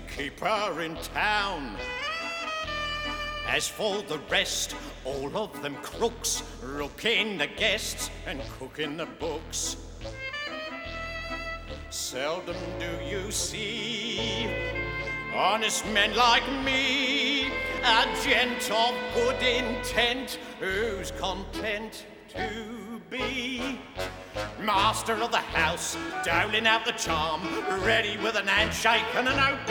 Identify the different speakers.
Speaker 1: keeper in town. As for the rest, all of them crooks, rooking the guests and cooking the books. Seldom do you see honest men like me, a gent of good intent, who's content to be master of the house, doling out the charm, ready with an handshake and an open